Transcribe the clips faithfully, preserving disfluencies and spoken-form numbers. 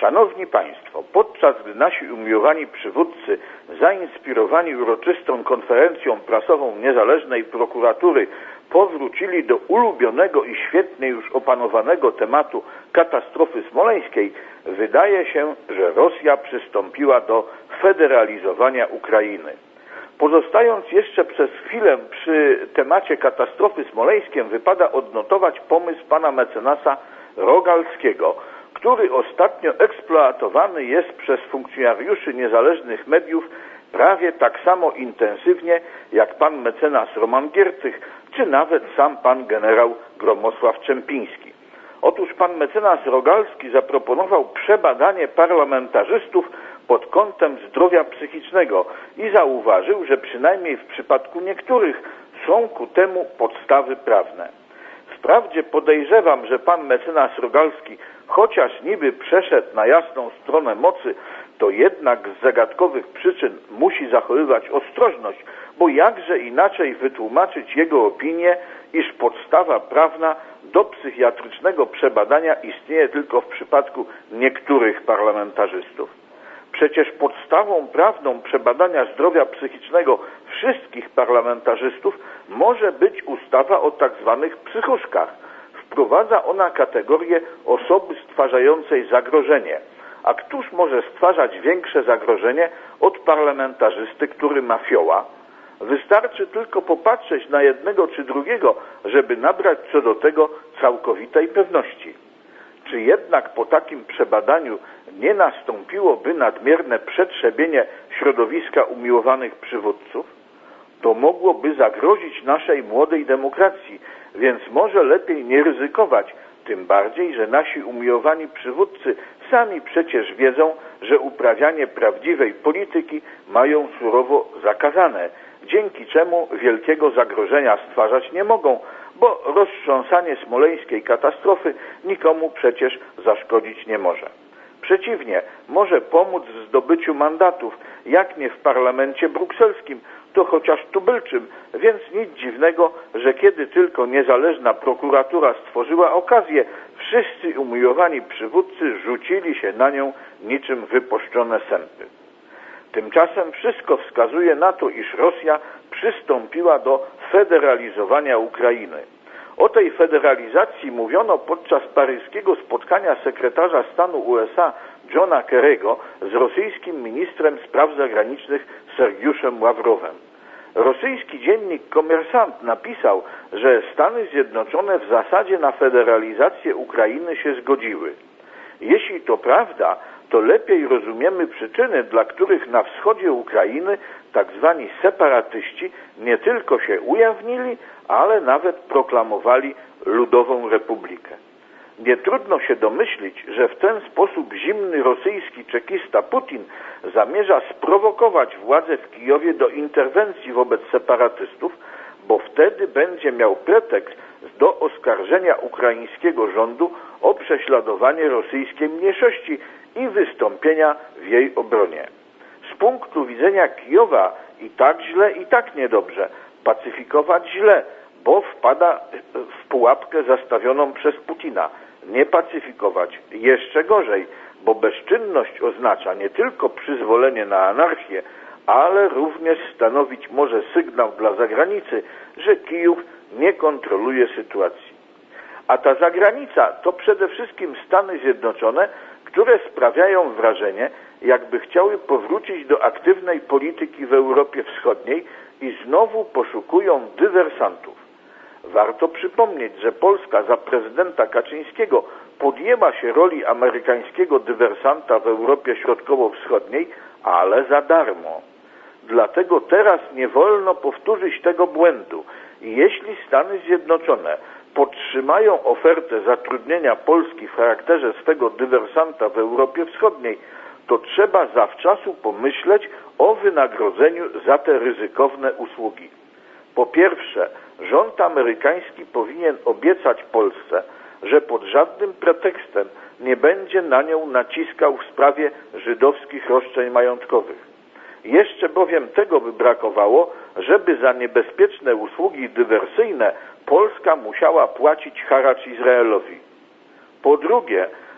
Szanowni Państwo, podczas gdy nasi umiłowani przywódcy, zainspirowani uroczystą konferencją prasową niezależnej prokuratury, powrócili do ulubionego i świetnie już opanowanego tematu katastrofy smoleńskiej, wydaje się, że Rosja przystąpiła do federalizowania Ukrainy. Pozostając jeszcze przez chwilę przy temacie katastrofy smoleńskiej, wypada odnotować pomysł pana mecenasa Rogalskiego, który ostatnio eksploatowany jest przez funkcjonariuszy niezależnych mediów prawie tak samo intensywnie jak pan mecenas Roman Giertych, czy nawet sam pan generał Gromosław Czempiński. Otóż pan mecenas Rogalski zaproponował przebadanie parlamentarzystów pod kątem zdrowia psychicznego i zauważył, że przynajmniej w przypadku niektórych są ku temu podstawy prawne. Wprawdzie podejrzewam, że pan mecenas Rogalski, chociaż niby przeszedł na jasną stronę mocy, to jednak z zagadkowych przyczyn musi zachowywać ostrożność, bo jakże inaczej wytłumaczyć jego opinię, iż podstawa prawna do psychiatrycznego przebadania istnieje tylko w przypadku niektórych parlamentarzystów. Przecież podstawą prawną przebadania zdrowia psychicznego wszystkich parlamentarzystów może być ustawa o tak zwanych psychuszkach. Wprowadza ona kategorię osoby stwarzającej zagrożenie. A któż może stwarzać większe zagrożenie od parlamentarzysty, który ma fioła? Wystarczy tylko popatrzeć na jednego czy drugiego, żeby nabrać co do tego całkowitej pewności. Czy jednak po takim przebadaniu nie nastąpiłoby nadmierne przetrzebienie środowiska umiłowanych przywódców? To mogłoby zagrozić naszej młodej demokracji, więc może lepiej nie ryzykować, tym bardziej, że nasi umiłowani przywódcy sami przecież wiedzą, że uprawianie prawdziwej polityki mają surowo zakazane, dzięki czemu wielkiego zagrożenia stwarzać nie mogą, bo roztrząsanie smoleńskiej katastrofy nikomu przecież zaszkodzić nie może. Przeciwnie, może pomóc w zdobyciu mandatów, jak nie w parlamencie brukselskim, to chociaż tubylczym, więc nic dziwnego, że kiedy tylko niezależna prokuratura stworzyła okazję, wszyscy umiłowani przywódcy rzucili się na nią niczym wypuszczone sępy. Tymczasem wszystko wskazuje na to, iż Rosja przystąpiła do federalizowania Ukrainy. O tej federalizacji mówiono podczas paryskiego spotkania sekretarza stanu U S A Johna Kerry'ego z rosyjskim ministrem spraw zagranicznych Sergiuszem Ławrowem. Rosyjski dziennik Komersant napisał, że Stany Zjednoczone w zasadzie na federalizację Ukrainy się zgodziły. Jeśli to prawda, to lepiej rozumiemy przyczyny, dla których na wschodzie Ukrainy tak zwani separatyści nie tylko się ujawnili, ale nawet proklamowali Ludową Republikę. Nie trudno się domyślić, że w ten sposób zimny rosyjski czekista Putin zamierza sprowokować władze w Kijowie do interwencji wobec separatystów, bo wtedy będzie miał pretekst do oskarżenia ukraińskiego rządu o prześladowanie rosyjskiej mniejszości i wystąpienia w jej obronie. Z punktu widzenia Kijowa i tak źle, i tak niedobrze. Pacyfikować źle, bo wpada w pułapkę zastawioną przez Putina. Nie pacyfikować jeszcze gorzej, bo bezczynność oznacza nie tylko przyzwolenie na anarchię, ale również stanowić może sygnał dla zagranicy, że Kijów nie kontroluje sytuacji. A ta zagranica to przede wszystkim Stany Zjednoczone, które sprawiają wrażenie, jakby chciały powrócić do aktywnej polityki w Europie Wschodniej i znowu poszukują dywersantów. Warto przypomnieć, że Polska za prezydenta Kaczyńskiego podjęła się roli amerykańskiego dywersanta w Europie Środkowo-Wschodniej, ale za darmo. Dlatego teraz nie wolno powtórzyć tego błędu i jeśli Stany Zjednoczone podtrzymają ofertę zatrudnienia Polski w charakterze swego dywersanta w Europie Wschodniej, to trzeba zawczasu pomyśleć o wynagrodzeniu za te ryzykowne usługi. Po pierwsze, rząd amerykański powinien obiecać Polsce, że pod żadnym pretekstem nie będzie na nią naciskał w sprawie żydowskich roszczeń majątkowych. Jeszcze bowiem tego by brakowało, żeby za niebezpieczne usługi dywersyjne Polska musiała płacić haracz Izraelowi. Po drugie,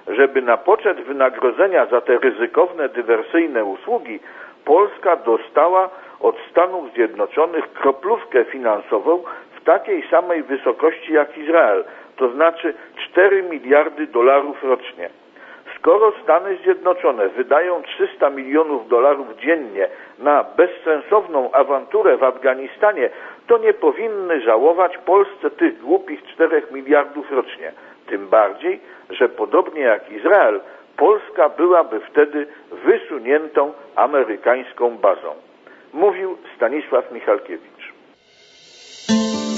żeby na poczet wynagrodzenia za te ryzykowne, dywersyjne usługi Polska dostała od Stanów Zjednoczonych kroplówkę finansową w takiej samej wysokości jak Izrael, to znaczy cztery miliardy dolarów rocznie. Skoro Stany Zjednoczone wydają trzysta milionów dolarów dziennie na bezsensowną awanturę w Afganistanie, to nie powinny żałować Polsce tych głupich czterech miliardów rocznie. Tym bardziej, że podobnie jak Izrael, Polska byłaby wtedy wysuniętą amerykańską bazą. Mówił Stanisław Michalkiewicz.